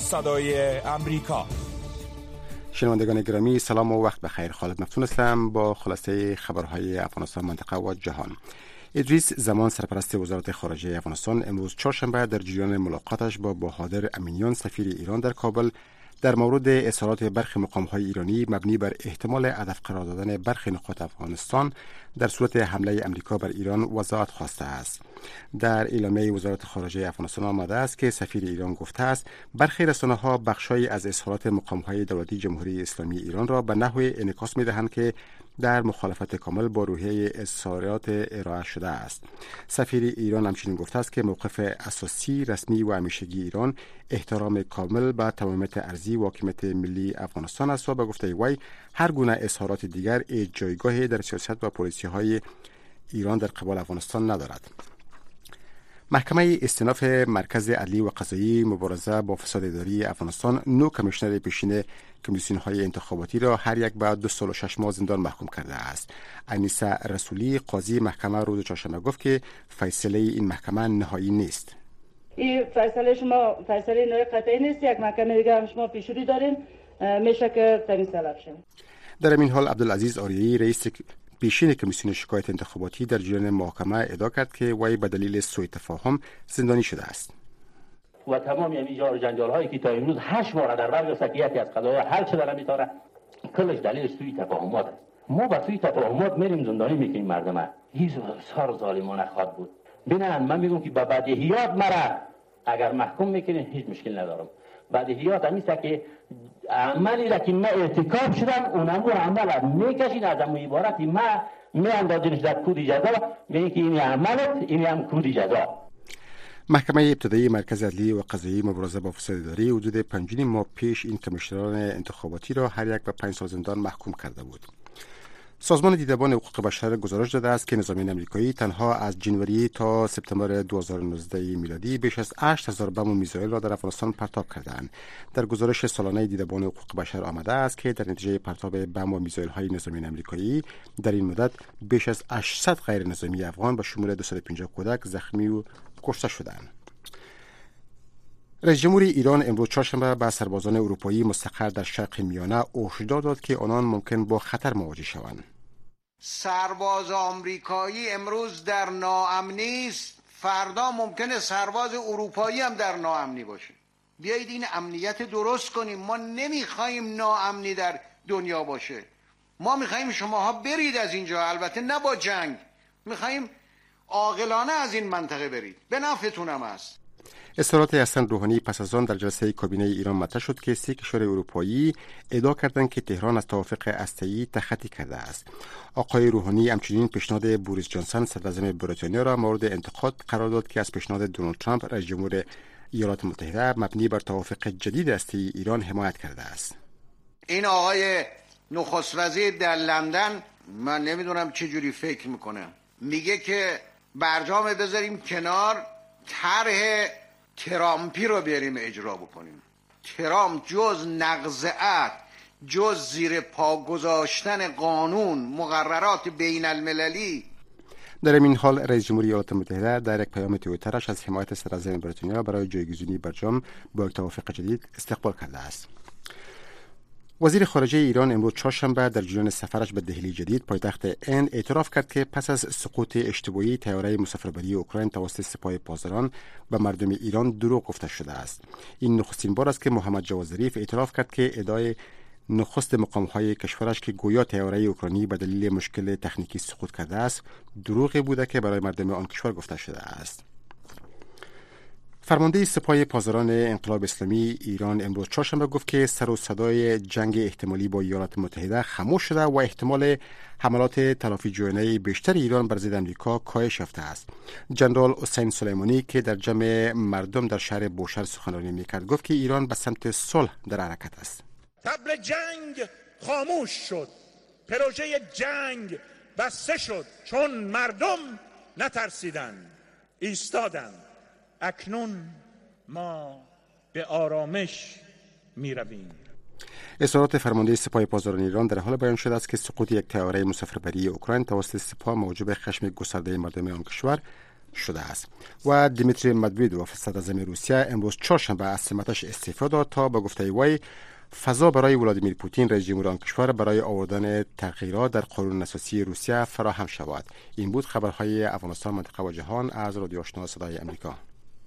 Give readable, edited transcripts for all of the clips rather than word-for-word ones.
صدای امریکا. شنوندگان گرامی سلام و وقت بخیر. خالد مفتون هستم با خلاصه خبرهای افغانستان، منطقه و جهان. ادریس زمان سرپرست وزارت خارجه افغانستان امروز چهارشنبه در جریان ملاقاتش با بهادر امینیان سفیر ایران در کابل در مورد اظهارات برخی مقام‌های ایرانی مبنی بر احتمال هدف قرار دادن برخی نقاط افغانستان در صورت حمله امریکا بر ایران وضاحت خواسته است. در اعلامیه وزارت خارجه افغانستان آمده است که سفیر ایران گفته است برخی رسانه‌ها بخشی از اظهارات مقام‌های دولتی جمهوری اسلامی ایران را به نحوی انعکاس می‌دهند که در مخالفت کامل با روحیه اظهارات ارائه شده است. سفیر ایران همچنین گفته است که موقف اساسی، رسمی و همیشگی ایران احترام کامل به تمامیت ارضی و حاکمیت ملی افغانستان است و به گفته وی هر گونه اظهارات دیگر جایگاهی در سیاست و پالیسی‌های ایران در قبال افغانستان ندارد. محکمه استئناف مرکز عدلی و قضایی مبارزه با فساد اداری افغانستان 9 کمیشنر پیشین کمیسیون‌های انتخاباتی را هر یک به 2 سال و 6 ماه زندان محکوم کرده است. انیسه رسولی قاضی محکمه روز چهارشنبه گفت که فیصله این محکمه نهایی نیست. این فیصله شما فیصله نهایی قطعی نیست. یک محکمه دیگه هم شما پیشروی دارین، میشه که تمیز طلب شه. در این حال عبدالعزیز آریایی رئیس پیشین کمیسیون شکایت انتخاباتی در جریان محاکمه ادعا کرد که وی به دلیل سوء تفاهم زندانی شده است. و تمام این جار جنجال هایی که تا امروز 8 بار در برگ سکیتی از قضایا حل شده نمیتاره، کلش دلیل سوء تفاهمات است. ما با سوء تفاهمات میریم زندانی میکنیم مردم. هیچ سار ظالمانه خواد بود. ببینن من میگم که با بدیهیات مرا اگر محکوم میکنین هیچ مشکل ندارم. بدیهیات همیشه که عملی را که من ارتکاب شدم اونمو عمل میکشین از امو عبارتی من میاندازینش در کود جزا میگن که این عملت این هم کود جزا. محکمه ابتدایی مرکز عدلی و قضایی مبارزه با فساد اداری حدود 5 ماه پیش این کمیشنران انتخاباتی را هر یک به 5 سال زندان محکوم کرده بود. سازمان دیدبان حقوق بشر گزارش داده است که نظامیان آمریکایی تنها از جنوری تا سپتامبر 2019 میلادی بیش از 8000 بم و میزایل را در افغانستان پرتاب کردند. در گزارش سالانه دیدبان حقوق بشر آمده است که در نتیجه پرتاب بم و میزایل های نظامیان آمریکایی در این مدت بیش از 800 غیر نظامی افغان به شمول 250 کودک زخمی و کشته شدند. رئیس جمهور ایران امروز چهارشنبه به سربازان اروپایی مستقر در شرق میانه هشدار داد که آنان ممکن با خطر مواجه شوند. سرباز آمریکایی امروز در ناامنی است، فردا ممکنه سرباز اروپایی هم در ناامنی باشه. بیایید این امنیت درست کنیم. ما نمیخوایم ناامنی در دنیا باشه. ما میخوایم شماها برید از اینجا، البته نه با جنگ. میخوایم عاقلانه از این منطقه برید. به نفعتون هم است. اظهارات حسن روحانی پس از آن در جلسه کابینه ایران مطرح شد که 3 کشور اروپایی ادعا کردند که تهران از توافق هسته‌ای تخطی کرده است. آقای روحانی همچنین پیشنهاد بوریس جانسون صدراعظم بریتانیا را مورد انتقاد قرار داد که از پیشنهاد دونالد ترامپ رئیس جمهور ایالات متحده مبنی بر توافق جدید هسته‌ای ایران حمایت کرده است. این آقای نخست وزیر در لندن من نمیدونم چه جوری فکر میکنه، میگه که برجام بذاریم کنار، طرح ترامپی رو بریم اجرا بکنیم. ترامپ جز نقض عهد، جز زیر پا گذاشتن قانون، مقررات بین المللی. در این حال رئیس جمهوری ایالات متحده در یک پیام توییترش از حمایت صدراعظم بریتانیا برای جایگزینی برجام با یک توافق جدید استقبال کرده است. وزیر خارجه ایران امروز چهارشنبه در جریان سفرش به دهلی جدید پایتخت هند اعتراف کرد که پس از سقوط اشتباهی طیاره مسافربری اوکراین توسط سپاه پاسداران به مردم ایران دروغ گفته شده است. این نخستین بار است که محمد جواد ظریف اعتراف کرد که ادعای نخست مقام‌های کشورش که گویا طیاره اوکراینی به دلیل مشکل تکنیکی سقوط کرده است دروغی بوده که برای مردم آن کشور گفته شده است. فرمانده سپاه پاسداران انقلاب اسلامی ایران امروز چهارشنبه گفت که سر و صدای جنگ احتمالی با ایالات متحده خاموش شده و احتمال حملات تلافی جویانه بیشتر ایران بر ضد آمریکا کاهش یافته است. جنرال حسین سلیمانی که در جمع مردم در شهر بوشهر سخنرانی می‌کرد گفت که ایران به سمت صلح در حرکت است. طبل جنگ خاموش شد، پروژه جنگ بسته شد، چون مردم نترسیدند، ایستادند. اکنون ما به آرامش می رویم. اظهارات فرمانده سپاه پاسداران ایران در حال بیان شده است که سقوط یک طیاره مسافربری اوکراین توسط سپاه موجب خشم گسترده مردم آن کشور شده است. و دیمیتری مدویدوف صدراعظم روسیه امروز چهارشنبه از سمتش استعفا داد تا به گفته وی فضا برای ولادیمیر پوتین رئیس جمهور آن کشور برای آوردن تغییرات در قانون اساسی روسیه فراهم شود. این بود خبرهای افغانستان، منطقه و جهان از رادیو آشنا صدای امریکا.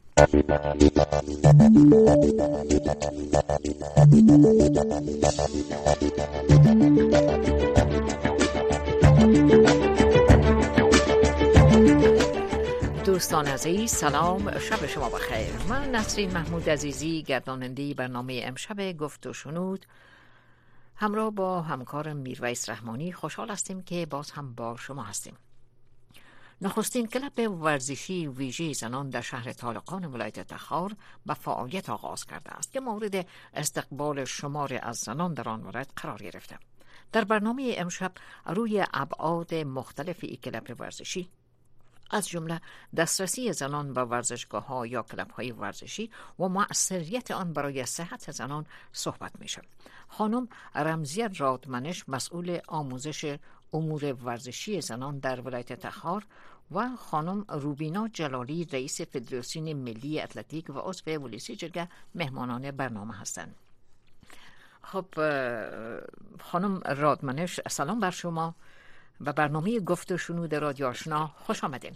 دوستان عزیز، سلام، شب شما بخیر. من نسرین محمود عزیزی، گرداننده برنامه امشب گفت و شنود، همراه با همکارم میرویس رحمانی خوشحال هستیم که باز هم با شما هستیم. نخستین کلب ورزشی ویژه زنان در شهر طالقان ولایت تخار به فعالیت آغاز کرده است که مورد استقبال شمار از زنان در آن ولایت قرار گرفته. در برنامه امشب روی ابعاد مختلف این کلب ورزشی، از جمله دسترسی زنان به ورزشگاه‌ها یا کلب‌های ورزشی و مؤثریت آن برای صحت زنان صحبت می‌شود. خانم رمزیه رادمنش، مسئول آموزش امور ورزشی زنان در ولایت تخار، و خانم روبینا جلالی، رئیس فدراسیون ملی اتلتیک و عضو ولسی جرگه، مهمانان برنامه هستند. خب خانم رادمنش، سلام بر شما و برنامه گفت و شنود رادیو آشنا خوش آمدین.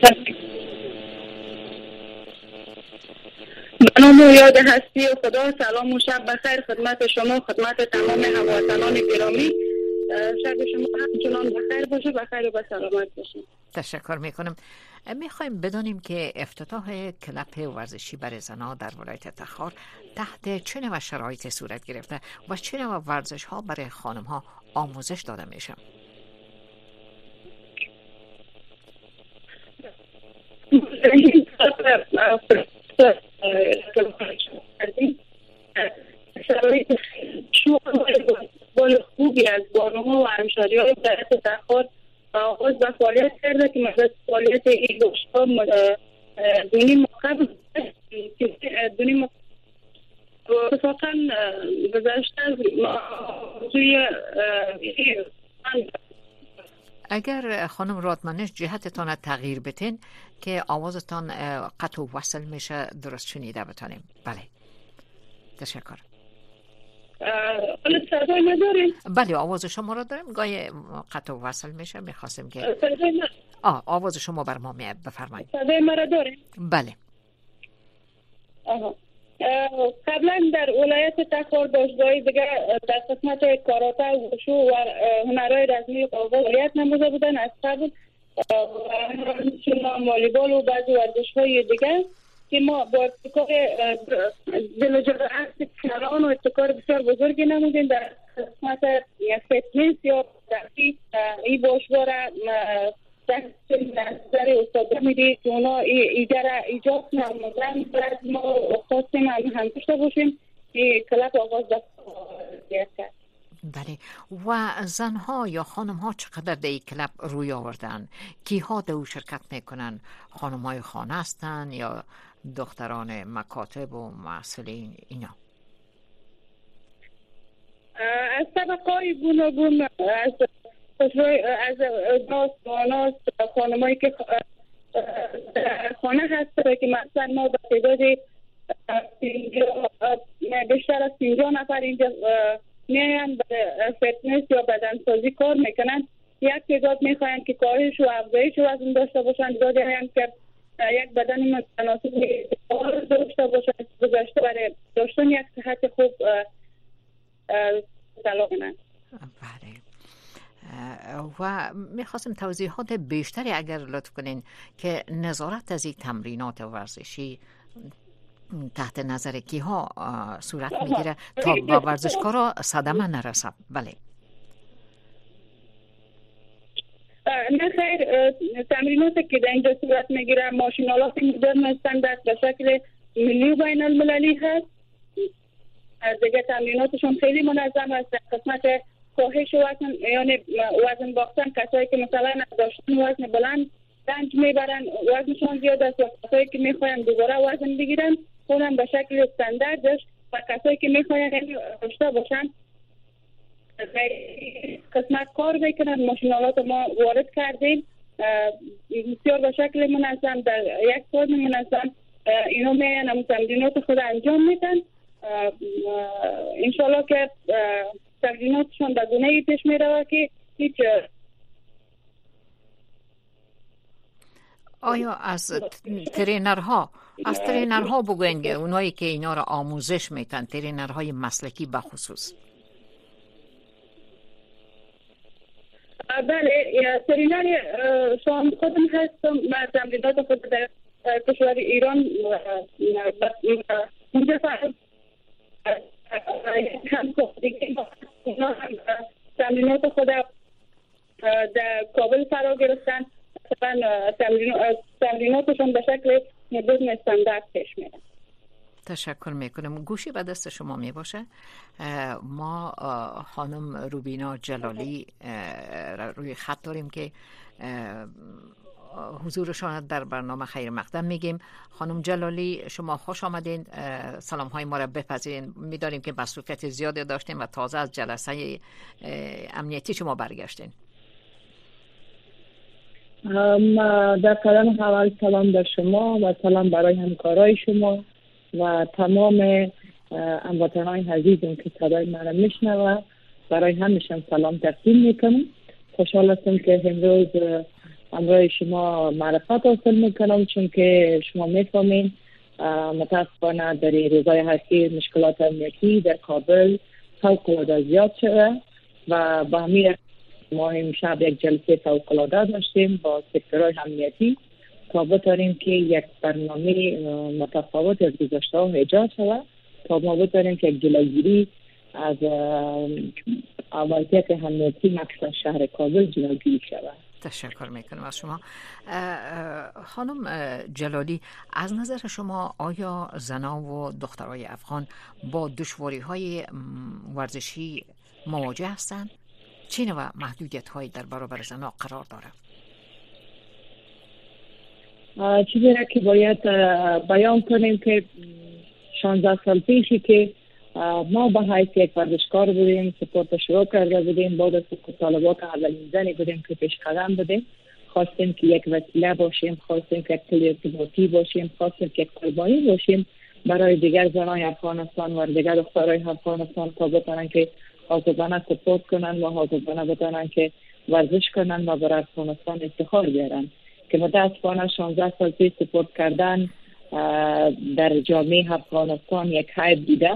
نام و یاد هستی و خدا، سلام و شب بخیر خدمت شما، خدمت تمام هموطنان گرامی. شب شما همچنان بخیر باشه، بخیر و به سلامت باشه. تشکر میکنم. میخوایم بدانیم که افتتاح کلب ورزشی برای زنان در ولایت تخار تحت چه نوع شرایط صورت گرفته و چه نوع ورزش ها برای خانم ها آموزش داده میشه؟ شرایط بال خوبی از بانوها و همشهری‌های ولایت تخار آغاز به فعالیت کرده که مدت فعالیت این باشگاه دونیم قبل دونیم اتفاقا گذشته از موضوع. اگر خانم رادمنش جهتتان تغییر بتین که آوازتان قطع و وصل میشه، درست شنیده بتانیم. بله، تشکر. صدای نداریم؟ بله، آواز شما را داریم، گاهی قطع و وصل میشه، میخواستیم که آواز شما بر ما بفرمایید. صدای ما را داریم؟ بله. قبلا در ولایت تخار باشگاهی دیگه در قسمت کاراته و وشو و هنرهای رزمی فعالیت نموده بودن از قبل، و والیبال و بعضی ورزش‌های دیگه که ما با ابتکار دل و جرأت کلان و ابتکار بسیار بزرگی نمودیم در قسمت فتنس یا درسی. این باشگاه را نظر استاد میدید که اونا ایجاد نمودن باید ما خواستیم هم داشته باشیم که کلب آغاز دست کرد. بله. و زنها یا خانمها چقدر در این کلب روی آوردن؟ کیها در او شرکت میکنن؟ خانمهای خانه هستن یا دختران مکاتب و معسلین اینا؟ از طبقای گوناگون، از ناس خانمایی که خانه هست که مثلا ما به تعداد بیشتر از 50 نفر اینجا میاین به فتنس یا بدنسازی کار میکنن. یک تعداد میخواین که کارش و افزایش وزن داشته باشن، تعدادی هستن که یک بدن متناسب داشته باشن، گذشته برای داشتن یک صحت خوب سلام کنن. بله. و میخواستم توضیحات بیشتری اگر لطف کنین که نظارت از این تمرینات ورزشی تحت نظر کیها صورت میگیره تا با ورزشکارا صدمه نرسه؟ بله. نه خیر، تمریناتی که در اینجا صورت میگیره ماشینالات مدرن استاندارد به شکل ملی و بین المللی هست. دیگه تمریناتشون خیلی منظم است. در قسمت کاهش وزن یعنی وزن باختن، کسایی که مثلا داشتن وزن بلند رنج میبرن، وزنشون زیاد است، و کسایی که میخواین دوباره وزن بگیرن اونم به شکل استانداردش، و کسایی که میخواین داشته باشن قسمت کار میکنن. ماشینالات ما وارد کردیم بسیار به شکل منظم در یک فرم منظم اینا میان تمرینات خود انجام میدن. انشالله که تمریناتشون به گونه‌ای پیش میره که هیچ. آیا از ترینرها بگوین که اونایی که اینا را آموزش میتن، ترینرهای مسلکی به خصوص؟ بله، ترینر شام خودم هستم. من تمرینات خود در کشور ایران اونجا هم تمرینات خود در کابل فرا گرفتن. تمریناتشون به شکل بدون استاندارد پیش میرن. تشکر میکنم. گوشی به دست شما می باشه. ما خانم روبینا جلالی روی خط داریم که حضورشان در برنامه خیر مقدم میگیم. خانم جلالی شما خوش آمدین. سلام های ما را بپذیرین. میدانیم که مصروفیت زیادی داشتیم و تازه از جلسه امنیتی شما برگشتین. در قدم اول سلام در شما و سلام برای همکارای شما و تمام هموطنان عزیزم که صدای من را میشنوه. برای همشون سلام تقدیم میکنم. خوشحال هستم که امروز همراه شما معرفت حاصل میکنم، چون که شما میفهمین متاسفانه در روزهای هستی مشکلات امنیتی در کابل فوق‌العاده زیاد شده و با همین ما امشب یک جلسه فوق‌العاده داشتیم با سکتورهای امنیتی تا بتاریم که یک برنامه متفاوت از گذشته ها ایجاد شود تا ما بتاریم که یک جلوگیری از وضعیت امنیتی مخصوصا شهر کابل جلوگیری شود. تشکر میکنم از شما. خانم جلالی، از نظر شما آیا زنان و دخترای افغان با دشواری‌های ورزشی مواجه هستند؟ چه نوع محدودیت‌هایی در برابر زنان قرار داره؟ چیزی را که باید بیان کنیم که 16 سال پیشی که ما به حیث یک ورزشکار بودیم، سپورت شروع کرده بودیم، بعد از طالبات اولین زنی بودیم که پیش قدم بدیم. خواستیم که یک وسیله باشیم، خواستیم که یک تل ارتباطی باشیم، خواستیم که یک قربانی باشیم برای دیگر زنای افغانستان و دیگر دخترای افغانستان تا بتونن که آزادانه سپورت کنن و آزادانه بتونن که ورزش کنن و برای افغانستان افتخار بیارن. که متاسفانه 16 سال پیش سپورت کردن در جامعه افغانستان یک عیب دیده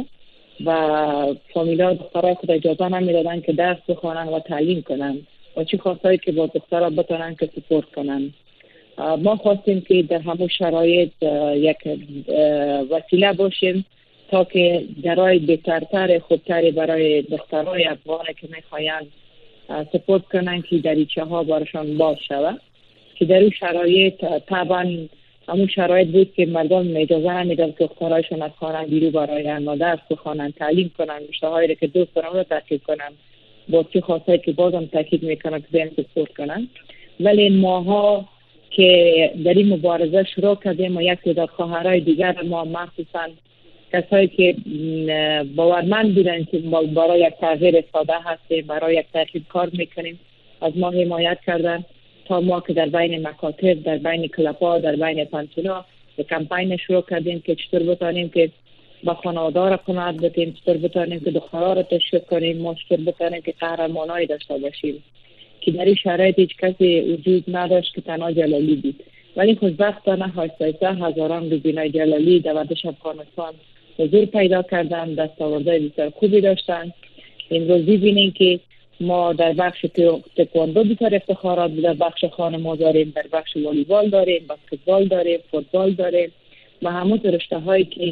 و فامیلا دخترها خود اجازه نمیدادن که درس بخوانن و تعلیم کنن و چی خواستایی که با دخترها بتونن که سپورت کنن. ما خواستیم که در همون شرایط یک وسیله باشیم تا که درای بهترتر خودتری برای دخترهای افغان که میخواین سپورت کنن که دریچه ها برشان باز شود. که در این شرایط طبعا همون شرایط بود که مردم اجازه نمیدن که دخترایشون از خانه بیرون براین و درس بخوانن، تعلیم کنن، رشته‌هایی که دوست دارن رو تحقیق کنن. با چه خاصایی که بازم تاکید میکنن که بیان سپورت کنن. ولی ماها که در این مبارزه شروع کردیم و یک تعداد خواهرای دیگر ما مخصوصا کسایی که باورمند بودن که برای یک تغییر ساده هستیم، برای یک تغییر کار میکنیم، از ما حمایت کردن تا ما که در بین مکاتب، در بین کلاب‌ها، در بین پانتونا کمپین شروع کردیم که چطور بتانیم که با خانواده را قناعت بدیم، چطور بتانیم که دخترها را تشویق کنیم، ما چطور بتانیم که قهرمانایی داشته باشیم. که در این شرایط هیچ کسی وجود نداشت که تنها جلالی بود. ولی خوشبختانه آهسته هزاران روبینای جلالی در ورزش افغانستان حضور پیدا کردن، دستاوردهای بسیار خوبی داشتن. امروز ببینیم که ما در بخش تکواندو بسیار افتخارات، در بخش خانم‌ها داریم، در بخش والیبال داریم، بسکتبال داریم، فوتبال داریم و همون رشته‌هایی که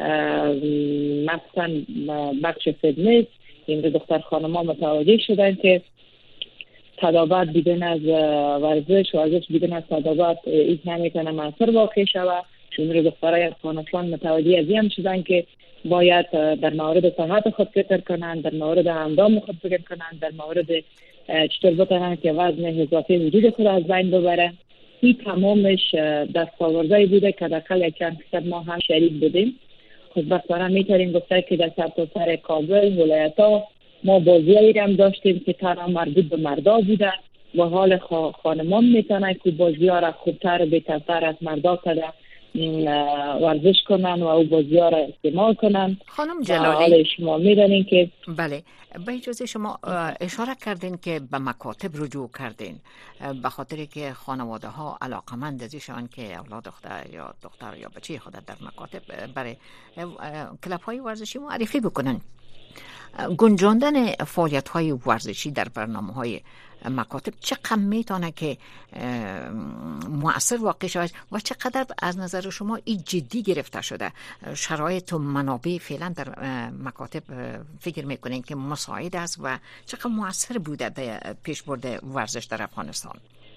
مثلا بخش فیتنس. امروز دختر خانم‌ها متوجه شدن که تدابیر بدون از ورزش بدون از تدابیر هیچ نمیتونه موثر واقع شود. چون دخترای افغانستان متوجه از این شدن که باید در مورد صحت خود فکر کنند، در مورد اندام خود فکر کنند، در مورد چطور بتونن که وزن اضافی وجود خود از بین ببرن. این تمامش دستاوردهایی بوده که در یک چند فیصد ما هم شریک بودیم. خوشبختانه میتونیم گفته که در سرتاسر کابل، ولایت‌ها ما بازیایی هم داشتیم که تنها مربوط به مردا بوده و حال خانمان میتونه که بازیار خوبتر و بهترتر از مردا کده ورزش کنن و او بازی‌ها را استعمال کنن. خانم جلالی شما میدونین که بله، به اجازه شما اشاره کردین که به مکاتب رجوع کردین به خاطر که خانواده ها علاقمند ازشان که اولاد دختر یا بچه خود در مکاتب برای کلاب های ورزشی معرفی بکنن. گنجاندن فعالیت های ورزشی در برنامه های مکاتب چقدر میتونه که مؤثر واقع شود و چقدر از نظر شما این جدی گرفته شده؟ شرایط و منابع فعلا در مکاتب فکر میکنین که مساعد است و چقدر مؤثر بوده در پیشبرد ورزش در افغانستان؟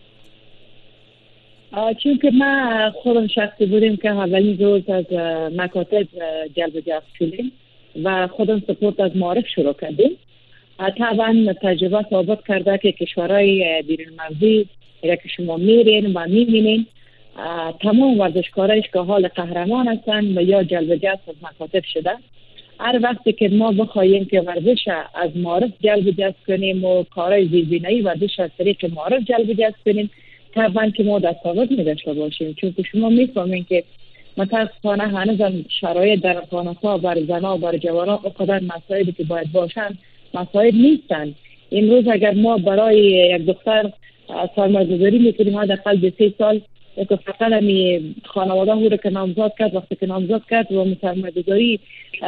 چون که ما خودم شخصی بودیم که اولین روز از مکاتب جلب جذب شدیم و خودم سپورت از معارف شروع کردیم. طبعا تجربه ثابت کرده که کشورهای بیرون مرزی که شما میرین و میبینین تمام ورزشکارایش که حال قهرمان هستن و یا جلب جذب از مکاتب شده. هر وقتی که ما بخواهیم که ورزش از معارف جلب جذب کنیم و کارهای زیربنایی ورزش از طریق معارف جلب جذب کنیم، طبعا که ما دستاورد می‌داشته باشیم. چون که شما میفهمین که متاسفانه هنوز شرایط در افغانستان برای زنان و برای جوانان اونقدر مسائلی که باید باشن مسائل نیستن. امروز اگر ما برای یک دختر سرمایه‌گذاری میکنیم حداقل به 3 سال که فقط همی خانواده او رو که نامزد کرد، وقتی که نامزد کرد و سرمایه‌گذاری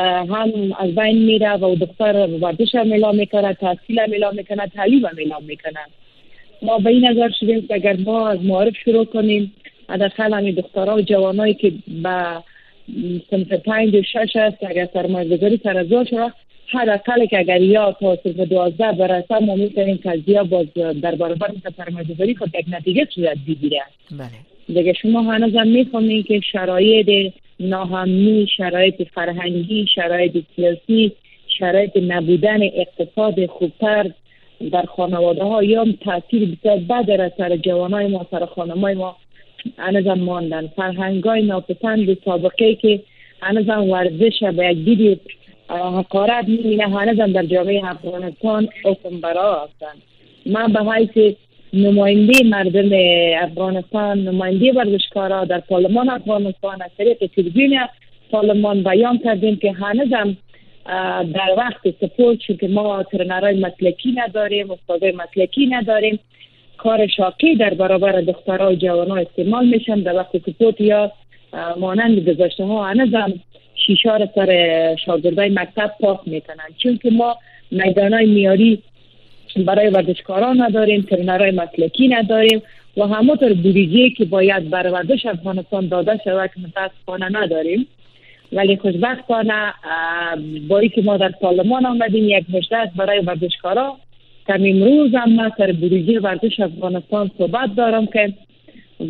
هم از بین میره و دختر ورزش هم اعلام میکنه، تحصیل هم اعلام میکنه، تعلیم هم اعلام میکنه. ما به این نظر شدیم که اگر ما از معارف شروع کنیم حداقل همین دخترها و جوانایی که به صنف 5 و 6 است اگر سرمایه‌گذاری سر از شده حداقل که اگر یا تا صنف 12 برسه ما میتونیم که باز در برابر سرمایه‌گذاری خود یک نتیجه صورت بگیره. بله دیگه شما هنوز هم میفهمین که شرایط ناامنی، شرایط فرهنگی، شرایط سیاسی، شرایط نبودن اقتصاد خوبتر در خانواده ها یا تاثیر بسیار بد در سر جوانای ما، سر خانمای ما هنوز هم ماندن. فرهنگای ناپسند سابقه که هنوز هم ورزش به یک دید حقارت میبینه هنوز هم در جامعه افغانستان حکم برا هستند. من به حیث نماینده مردم افغانستان، نماینده ورزشکارا در پارلمان افغانستان از طریق تریبیون پارلمان بیان کردیم که هنوز هم در وقت سپورت، چون که ما ترنرهای مسلکی نداریم، استادای مسلکی نداریم، کار شاقی در برابر دخترها و جوانها استعمال میشن. در وقت سپورت یا مانند گذشته ها هنوز هم شیشه را سر شاگردای مکتب پاک میکنن، چون که ما میدانای میاری برای ورزشکاران نداریم، ترنرهای مسلکی نداریم و همونطور بودجه که باید برای ورزش افغانستان داده شود که متاسفانه نداریم. ولی خوشبختانه باری که ما در پارلمان آمدیم یک مجلس برای ورزشکارا که امروز هم ما سر بودجه ورزش افغانستان صحبت دارم که و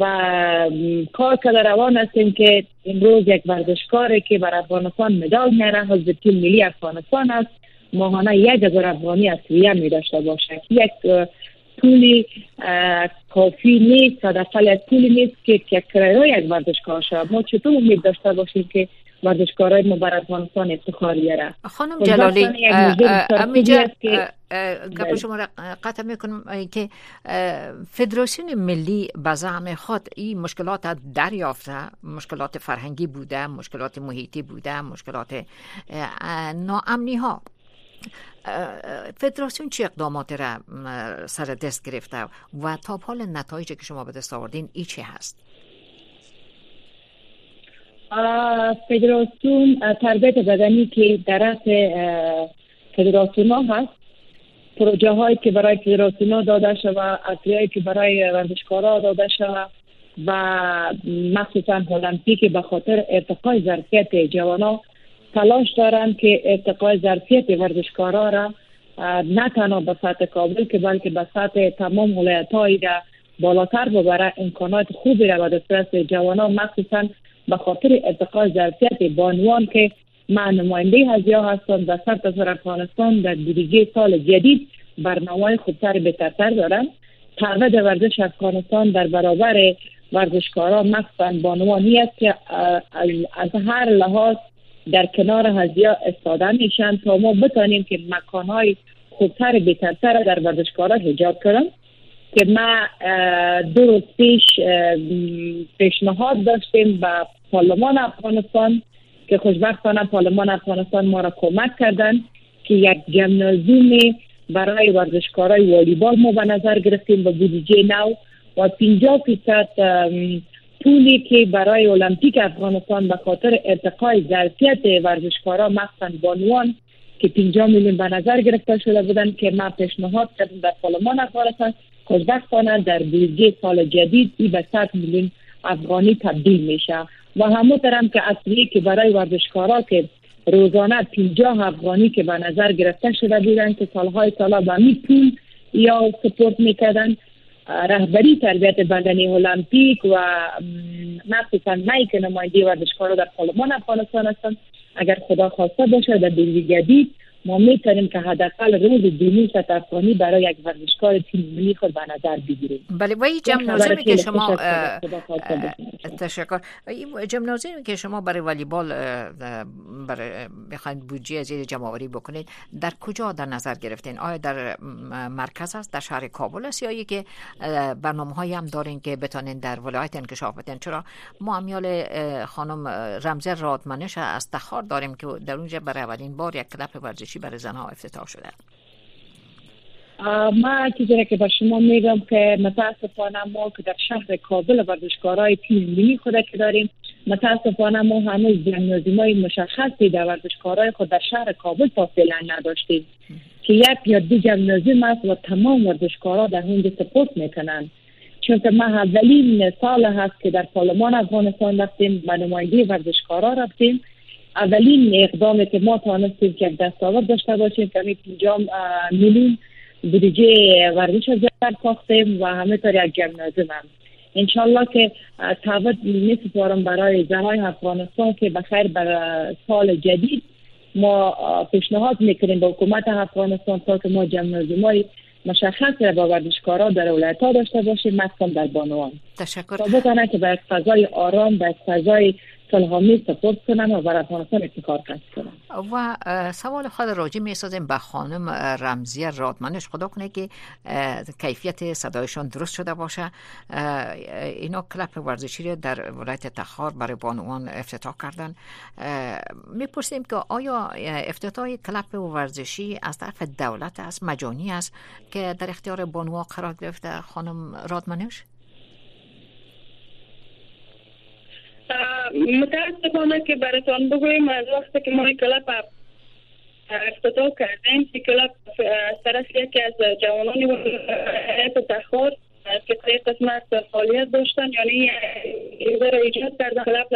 کار که در روان هستیم که امروز یک ورزشکاری که بر افغانستان مدال میاره حزب تیم ملی افغانستان است، ماهانه 1000 افغانی اصلیه می داشته باشه. یک پولی کافی نیست، حداقل پولی نیست که کرایه یک ورزشکار شود. ما چطور امید داشته باشیم که ورزشکارای ما بر افغانستان افتخار بیاره؟ خانم جلالی گپ شما را قطع میکنم که فدراسیون ملی به زعم خود این مشکلات دریافته، مشکلات فرهنگی بوده، مشکلات محیطی بوده، مشکلات ناامنی ها. فدراسیون چه اقدامات را سر دست گرفته و تا حال نتایجی که شما به دست آوردین ای چه هست؟ فدراسیون تربیت بدنی که در فدراسیون ها هست، پروژه هایی که برای فدراسیون ها داده شده، اصلیایی که برای ورزشکارا داده شده و مخصوصا المپیک به خاطر ارتقای ظرفیت جوانان تلاش دارن که ارتقای ظرفیت ورزشکارا را نه تنها به سطح کابل که بلکه به سطح تمام ولایت‌های را بالاتر ببره، امکانات خوبی را به دسترس جوانان مخصوصا به خاطر ارتقای ظرفیت بانوان که من نماینده حزبیا هستم در سرتاسر افغانستان در بودجه سال جدید برنامه‌های خوبتر بهترتر دارن. تعداد ورزش افغانستان در برابر ورزشکاران مخصوصا بانوانی است که از هر لحاظ در کنار حزبیا استفاده میشن تا ما بتانیم که مکانهای خوبتر بهترتر در ورزشکاران ایجاد کنیم. که ما 2 روز پیش پیشنهاد داشتیم به پارلمان افغانستان که خوشبختانه پارلمان افغانستان ما را کمک کردن که یک ژیمنازیوم برای ورزشکارای والیبال ما به نظر گرفتیم با بودجه نو و 50% پولی که برای المپیک افغانستان به خاطر ارتقای ظرفیت ورزشکارا مخصوصا بانوان که 50 میلیون به نظر گرفته شده بودن که ما پیشنهاد کردیم در پارلمان افغانستان. خوشبختانه در بودجه سال جدید این به 100 میلیون افغانی تبدیل میشه و همونطور هم که اصلی که برای ورزشکارا که روزانه 50 افغانی که به نظر گرفته شده بودن که سالهای سالا با می پول یا سپورت میکردن رهبری تربیت بدنی المپیک و مخصوصا من که نماینده ورزشکارا در پارلمان افغانستان هستم، اگر خدا خواسته باشه در بودجه جدید ما میتونیم که حداقل روز 200 افغانی برای یک ورزشکار تیم ملی خود به نظر بگیریم. بله و این ژیمنازیومی که شما تشکر این ژیمنازیومی که شما برای والیبال برای میخواین بودجه از جمع‌آوری بکنید در کجا در نظر گرفتین؟ آیا در مرکز است، در شهر کابل است یا که برنامه‌هایی هم دارین که بتونین در ولایت انکشاف بدین؟ چرا ما امیال خانم رمزی رادمنش از تخار داریم که در اونجا برای اولین بار یک کلب ورزشی برای زنها افتتاح شده. ما چیزی که با شما میگم که متاسفانه ما که در شهر کابل ورزشکارای تیم ملی خود که داریم، متاسفانه ما هنوز ژیمنازیوم‌های مشخصی در ورزشکارای خود در شهر کابل تا فعلا نداشتیم که یک یا 2 ژیمنازیوم است و تمام ورزشکارا در اونجا سپورت میکنن. چون که ما اولین سال هست که در پارلمان افغانستان رفتیم و نماینده ورزشکارا رفتیم. اولین اقدامی که ما توانستیم که دستاورد داشته باشیم که 50 میلیون بودجه ورزش از ساختیم و همینطور یک ژیمنازیوم هم انشالله که تعهد می‌سپارم برای زنای افغانستان که بخیر بر سال جدید ما پیشنهاد میکنیم به حکومت افغانستان تا که ما ژیمنازیوم‌های مشخص را با ورزشکارا در ولایت‌ها داشته باشیم، مثلا در بانوان. تشکر. تا بتونه که به فضای آرام، به فضای صلح‌آمیز سپورت کنن و برای افغانستان ابتکار کنن. و سوال خود راجع می‌سازیم به خانم رمزی رادمنش، خدا کنه که کیفیت صدایشان درست شده باشه. اینا کلب ورزشی رو در ولایت تخار برای بانوان افتتاح کردن. میپرسیم که آیا افتتاح کلب ورزشی از طرف دولت است، مجانی است که در اختیار بانوان قرار گرفته خانم رادمنش؟ متاسفانه که براتون بگویم از وقتی که ما کلاب افتتاح کردیم که کلاب طرف یکی از جوانان ولایت تخار که طریق قسمت فعالیت داشتن، یعنی ایده را ایجاد کردن کلاب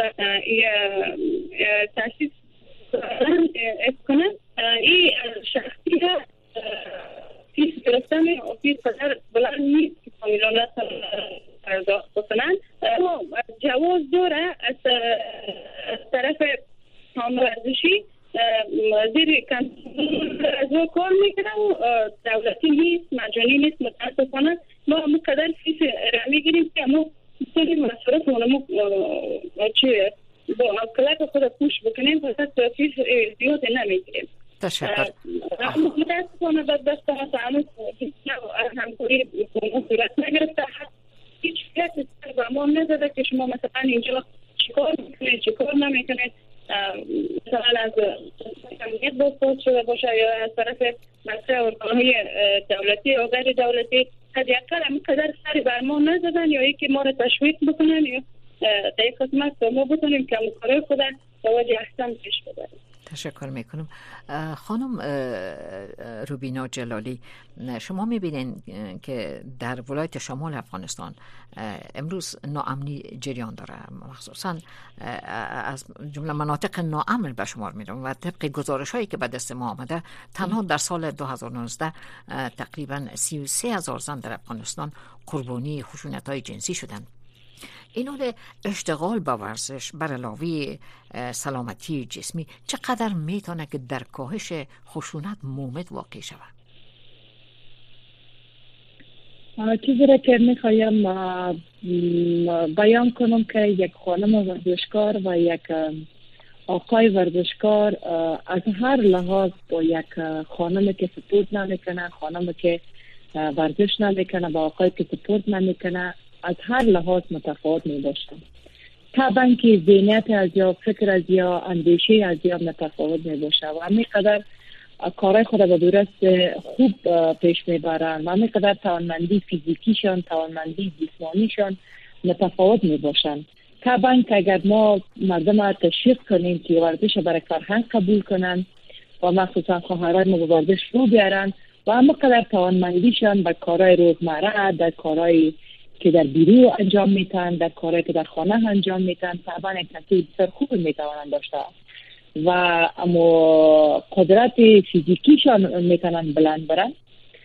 تاسیس کنن. این شخصی ها فیس گرفتن و فیس قدر بلند نیست که فامیلانت پرداخت بکنن. جواز داره از طرف خانم ورزشی زیر کنترل از کار میکنه و دولتی نیست، مجانی نیست. متاسفانه ما مقدر فیس را میگیریم که ما سری مصرف اونمو چه با کلاب خود پوش بکنیم و فیس زیاد نمیگیریم. تشکر. متاسفانه بدبختانه تعامل همکاری صورت نگرفته. هیچ کسی به ما نزده که شما مثلا اینجا چیکار میکنید چیکار نمیکنید، مثلا از امنیت بازپرس شده باشه یا از طرف مسئله ارگانهای دولتی یا غیر دولتی. حداقل همینقدر سری بر ما نزدن یا یکی ما رو تشویق بکنن یا در یک قسمت ما بتونیم که کارهای خود به وجه احسن پیش ببریم. تشکر میکنم. خانم روبینا جلالی، شما میبینین که در ولایت شمال افغانستان امروز ناامنی جریان داره، مخصوصا از جمله مناطق ناامن به شمار میرن و طبق گزارش هایی که به دست ما آمده تنها در سال 2019 تقریبا 33,000 زن در افغانستان قربانی خشونت های جنسی شدند. اینو اشتغال با ورزش بر علاوه سلامتی جسمی چقدر میتونه که در کاهش خشونت مومد واقع شود؟ چیزی را که میخوایم بیان کنم که یک خانم ورزشکار و یک آقای ورزشکار از هر لحاظ با یک خانم که سپورت نمیکنه، خانم که ورزش نمیکنه، با آقایی که سپورت نمیکنه، از هر لحاظ متفاوت میباشن. طبعا که ذهنیت از یا فکر از یا اندیشه از یا متفاوت میباشه و همینقدر کارهای خود به درست خوب پیش میبرن و همینقدر توانمندی فیزیکیشان، توانمندی جسمانیشان متفاوت میباشن. طبعا که اگر ما مردم را تشویق کنیم که ورزش برای فرهنگ قبول کنن و مخصوصا خواهران ما به ورزش رو بیارن و همینقدر توانمندیشان به کارهای روزمره، در کارهای که در بیرون انجام میتن، در کارهایی که در خانه انجام میتن، طبعا یک نتیجه بسیار خوب میتوانند داشته و اما قدرت فیزیکیشان میتونن بلند برن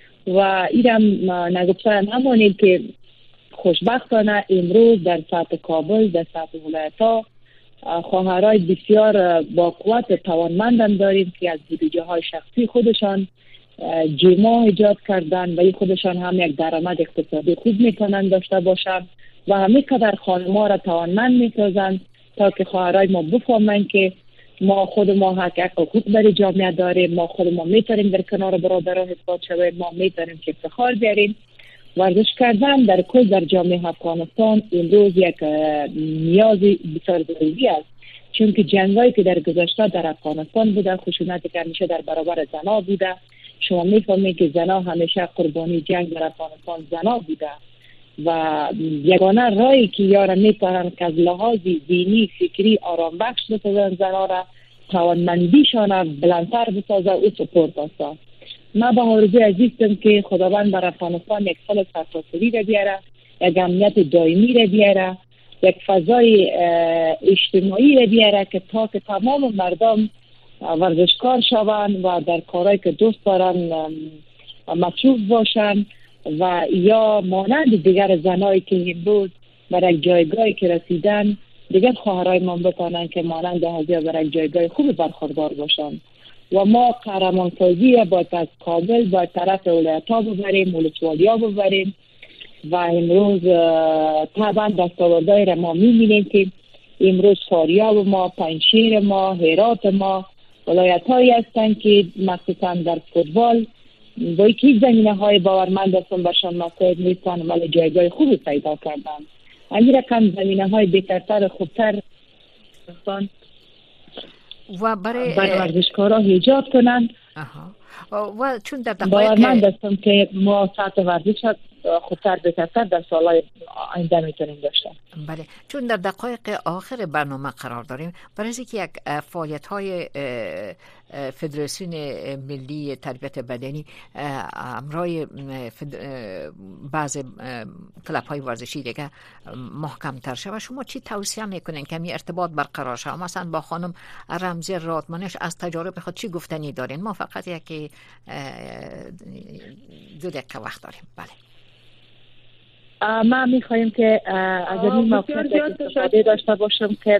و اینم نگفتن همونی که خوشبختانه امروز در سطح کابل، در سطح ولایت‌ها خواهرای بسیار با قوت توانمندم داریم که از بودجه های شخصی خودشان جیما ایجاد کردن و خودشان هم یک درآمد اقتصادی خوب میتونن داشته باشن و همین قدر خانم‌ها را توانمند میسازن تا که خواهرای ما بفهمن که ما خود ما حقوق در جامعه داریم، ما خود ما میتونیم در کنار برادرها حساب شویم، ما میتونیم که افتخار بیاریم. ورزش کردن در کل در جامعه افغانستان امروز یک نیاز بسیار ضروری است، چون که جنگایی که در گذشته در افغانستان بوده، خشونتی که همیشه در برابر زنها بوده، شما میفهمید که زنها همیشه قربانی جنگ در افغانستان زنها بوده و یگانه راهی که یارا میتونن که از لحاظ دینی فکری آرام بخش بسازن زنها را، توانمندیشان بلندتر بسازه او سپورت است. من با آرزوی عزیزم که خداوند بر افغانستان یک سال سرتاسری را بیاره، یک امنیت دائمی را بیاره، یک فضای اجتماعی را بیاره که تا که تمام مردم ورزشکار شوند و در کارهایی که دوست دارن مصروف باشن و یا مانند دیگر زنایی که امروز برای یک جایگاهی که رسیدن، دیگر خواهرای ما بتانن که مانند هزیا برای یک جایگاه خوب برخوردار باشن و ما قهرمانسازی باید از کابل باید طرف ولایت‌ها ببریم، ولسوالی‌ها ببریم و امروز طبعا دستاوردهای را ما می‌بینیم که امروز فاریاب ما، پنجشیر ما، هرات ما ولایت‌هایی هستند که مخصوصا در فوتبال با یکی زمینه‌های باورمند هستند برشان مساعد نیستن ولی جایگاه خوبی پیدا کردن. همین رقم زمینه‌های بهترتر خوبتر هستند و برای ورزشکارا ایجاد کنن. و چون در باورمند هستم که ما سطح ورزش خوبتر بهتر در سالهای آینده میتونیم داشته. بله، چون در دقایق آخر برنامه قرار داریم، برای اینکه یک فعالیت‌های فدراسیون ملی تربیت بدنی همراه بعض کلب‌های ورزشی دیگه محکم‌تر شود، شما چی توصیه میکنین که می ارتباط برقرار شود؟ مثلا با خانم رمزی رادمنش از تجارب خود چی گفتنی دارین؟ ما فقط یک 2 دقیقه وقت داریم. بله، ما میخواییم که از این موقعیت استفاده داشته باشم که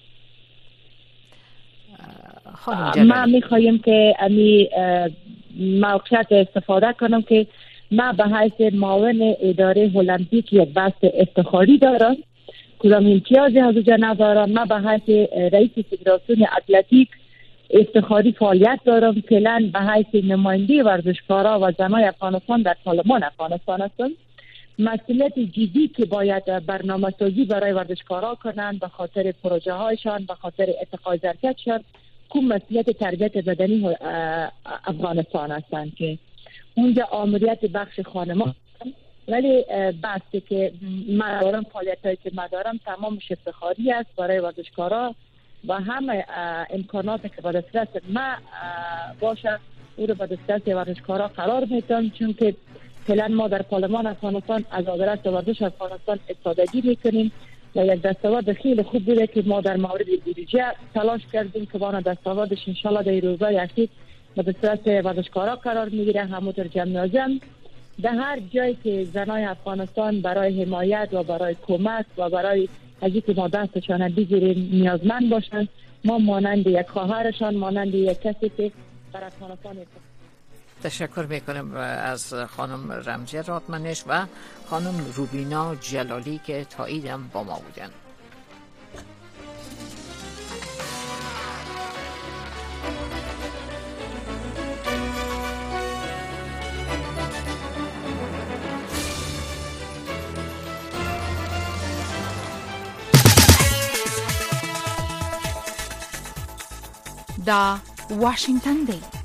ما میخواییم که امی موقعیت استفاده کنم که ما به حیث معاون اداره المپیک یک بحث افتخاری دارم، کدام امتیازی از اوجا ندارم. ما به حیث رئیس فدراسیون اتلتیک افتخاری فعالیت دارم، فعلا به حیث نماینده ورزشکارا و زنای افغانستان در پارلمان افغانستان هستم. مسئولیت جدی که باید برنامه سازی برای ورزشکارا کنند به خاطر پروژه هایشان، به خاطر ارتقای ظرفیتشان، که مسئولیت تربیت بدنی افغانستان هستند که اونجا آمریت بخش خانمان، ولی بحثی که من دارم، فعالیت هایی که من دارم تمام افتخاری است برای ورزشکارا و همه امکانات که به دسترس ما باشه او رو به دسترس ورزشکارا قرار میدم، چون که فعلا ما در پارلمان افغانستان از آدرس ورزش افغانستان استادگی میکنیم و یک دستاورد خیلی خوب بوده که ما در مورد بودجه تلاش کردیم که بانا دستاوردش انشالله در روزهای اخیر به دسترس ورزشکارا قرار میگیره. همونطور جمعیازم در هر جایی که زنای افغانستان برای حمایت و برای کمک و برای از اینکه ما دستشان بگیریم نیازمند باشند، ما مانند یک خواهرشان، مانند یک کسی که در افغانستان تشکر میکنم از خانم رمزی رادمنش و خانم روبینا جلالی که تاییدم با ما بودن. دا واشنگتن دی.